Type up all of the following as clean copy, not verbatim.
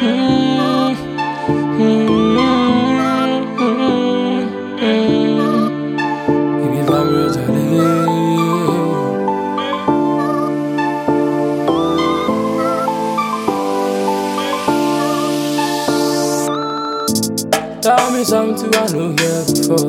Tell me something I know here before.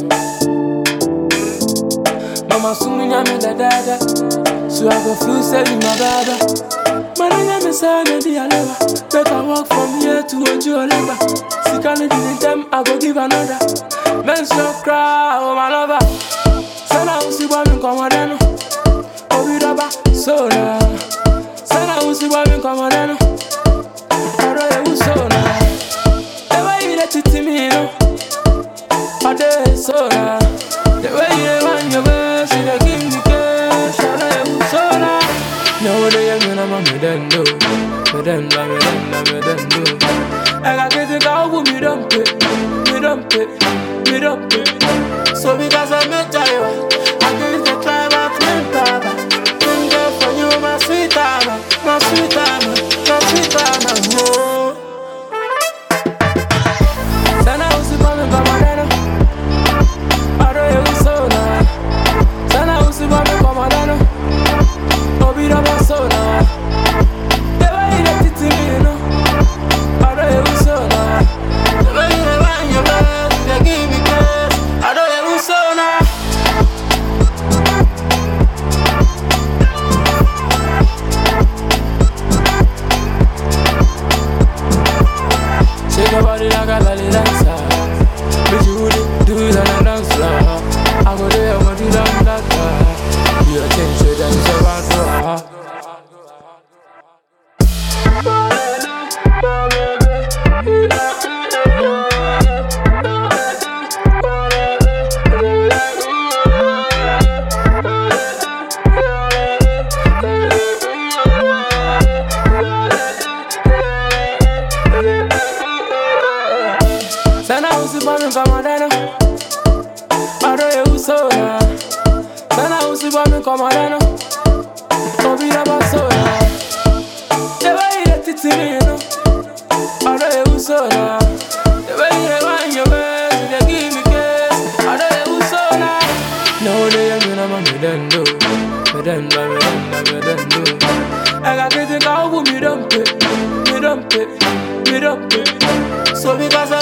Mama soon me da da, so I go feel say you my brother. Man I me say me di alaba, make I walk from here to Ojuolegba. Sick and in them I go give another. Men so cry, oh my lover. Say na usi boy me come on no, obi raba so na. Say na usi boy me come on no, aro e so na. To me, no, I did so now. The way you want your best, you give me cash. I know so now. No, they ain't gonna me then do. Me then do. I got to go with me, don't pay. So because I met you, I get to try my friend, Papa. Think for you, my sweet mama, oh. Nobody like a lolly dancer, but you wouldn't do it on a dance floor. I go there, I want you down that car. You change your dance around Sana usi bomi kama deno, aro ye uso na. Sana usi bomi kama deno, obi raba so na. The way you let it to me, no, aro ye uso na. The way you want your best, you give me kiss, aro ye uso na. No day I'm gonna me then do. I got to go with me don't pay. So because